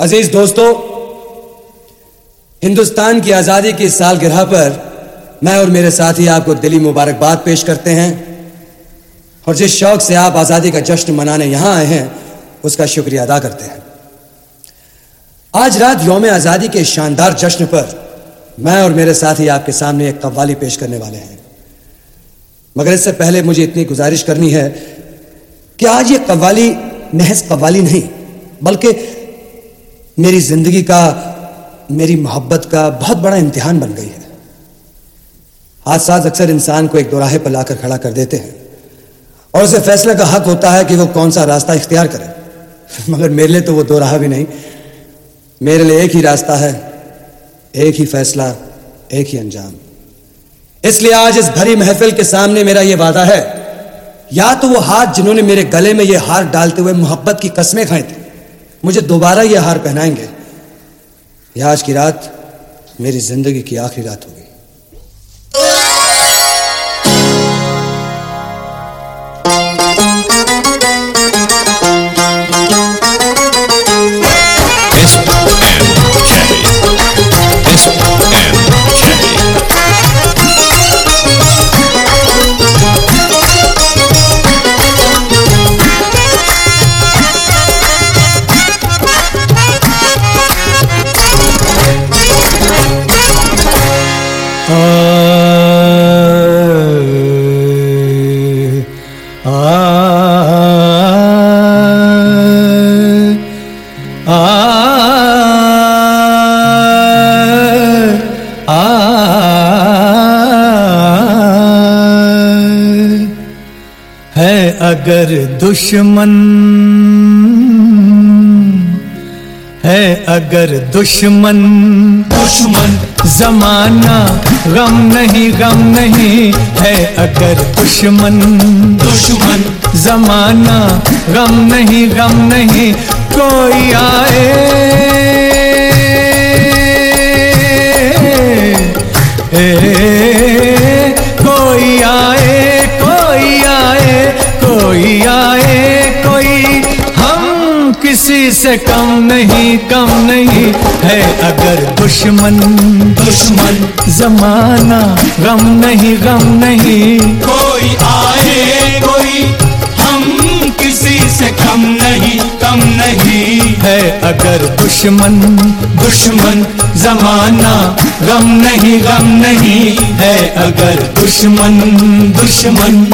अजीज दोस्तों, हिंदुस्तान की आजादी की सालगिरह पर मैं और मेरे साथी आपको दिली मुबारकबाद पेश करते हैं और जिस शौक से आप आजादी का जश्न मनाने यहां आए हैं उसका शुक्रिया अदा करते हैं। आज रात यौम आजादी के शानदार जश्न पर मैं और मेरे साथी आपके सामने एक कव्वाली पेश करने वाले हैं, मगर इससे पहले मुझे इतनी गुजारिश करनी है कि आज ये कव्वाली महज कव्वाली नहीं बल्कि मेरी जिंदगी का, मेरी मोहब्बत का बहुत बड़ा इम्तिहान बन गई है। हादसात अक्सर इंसान को एक दोराहे पर लाकर खड़ा कर देते हैं और उसे फैसले का हक होता है कि वो कौन सा रास्ता इख्तियार करे, मगर मेरे लिए तो वो दोराहा भी नहीं, मेरे लिए एक ही रास्ता है, एक ही फैसला, एक ही अंजाम। इसलिए आज इस भरी महफिल के सामने मेरा यह वादा है, या तो वो हाथ जिन्होंने मेरे गले में यह हार डालते हुए मोहब्बत की कस्में खाई थी मुझे दोबारा यह हार पहनाएंगे, या आज की रात मेरी जिंदगी की आखिरी रात होगी। है अगर दुश्मन, है अगर दुश्मन, दुश्मन जमाना गम नहीं, गम नहीं, है अगर दुश्मन, दुश्मन जमाना गम नहीं, गम नहीं, कोई आए कोई आए, कोई आए, कोई आए, कोई, हम किसी से कम नहीं, कम नहीं, है अगर दुश्मन, दुश्मन जमाना गम नहीं, गम नहीं, कोई आए, कोई, हम किसी से कम नहीं, कम नहीं, है अगर दुश्मन, दुश्मन जमाना गम नहीं, गम नहीं, है अगर दुश्मन, दुश्मन।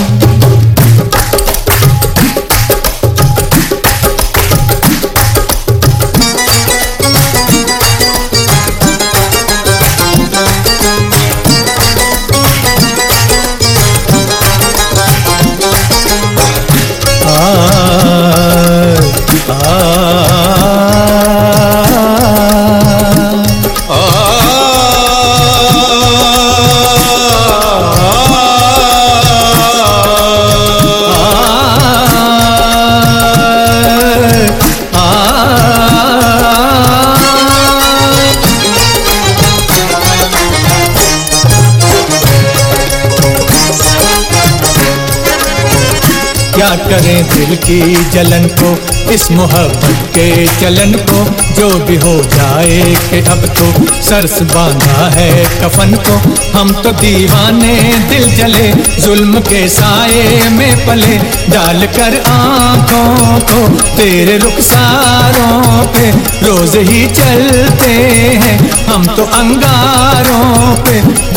क्या करें दिल की जलन को, इस मोहब्बत के चलन को, जो भी हो जाए कि अब तो सरस बांधा है कफन को, हम तो दीवाने दिल जले, जुल्म के साए में पले, डाल कर आंखों को तेरे रुखसारों पे, रोज ही चलते हैं हम तो अंगारों पे।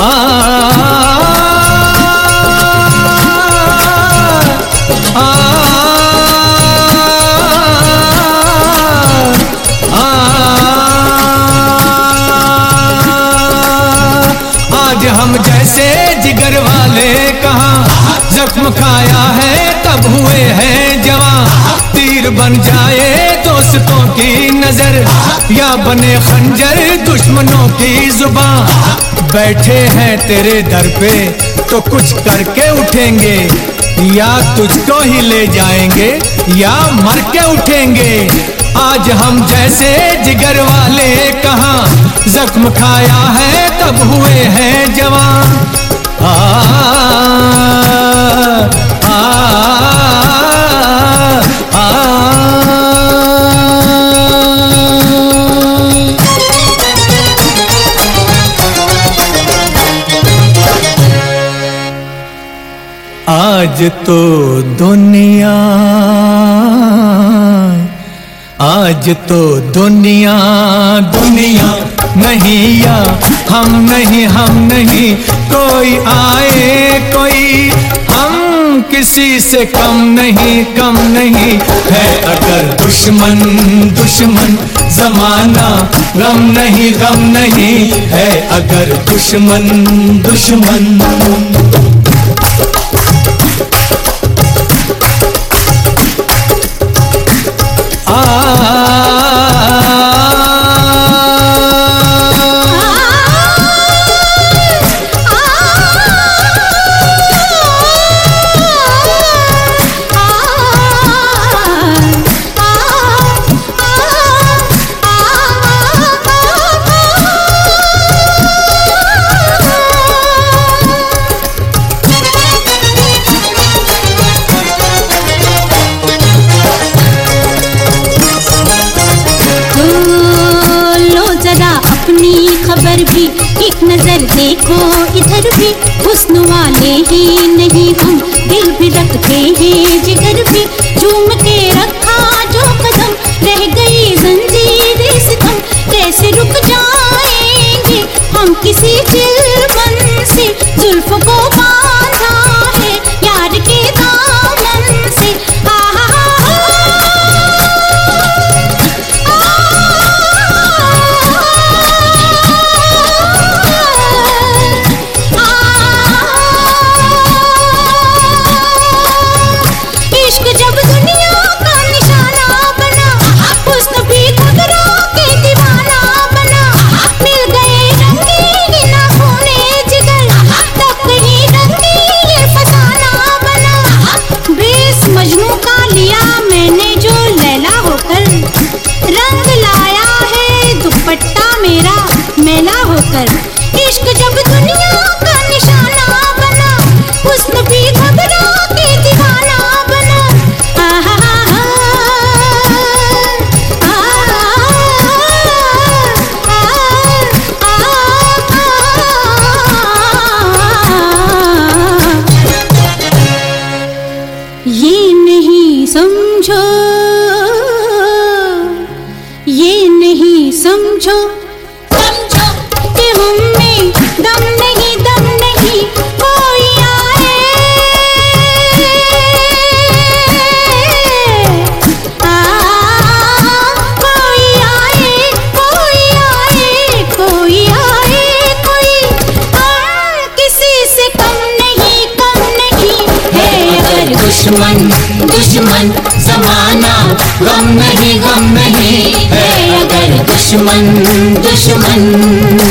आज हम जैसे जिगर वाले कहाँ, जख्म खाया है तब हुए हैं जवां, तीर बन जाए दोस्तों की नजर, या बने खंजर दुश्मनों की जुबान, बैठे हैं तेरे दर पे तो कुछ करके उठेंगे, या तुझको ही ले जाएंगे या मर के उठेंगे। आज हम जैसे जिगर वाले कहाँ, जख्म खाया है तब हुए हैं जवान। आज तो दुनिया दुनिया नहीं या हम नहीं कोई आए कोई हम किसी से कम नहीं है अगर दुश्मन जमाना गम नहीं है अगर दुश्मन खबर भी एक नजर देखो इधर भी हुस्न वाले ही नहीं हम दिल भी रखते हैं जिगर भी झूम के रखा जो कदम रह गई जंजीरें सितम कैसे रुक जाएंगे हम किसी चिलबन से जुल्फ को बांधा है यार के दामन से मेला होकर इश्क जब दुनिया का निशाना बना हुस्न भी घबरा के दीवाना बना ये नहीं समझो कि हम में दम नहीं कोई आए कोई हम किसी से कम नहीं है अगर दुश्मन जमाना गम नहीं है अगर दुश्मन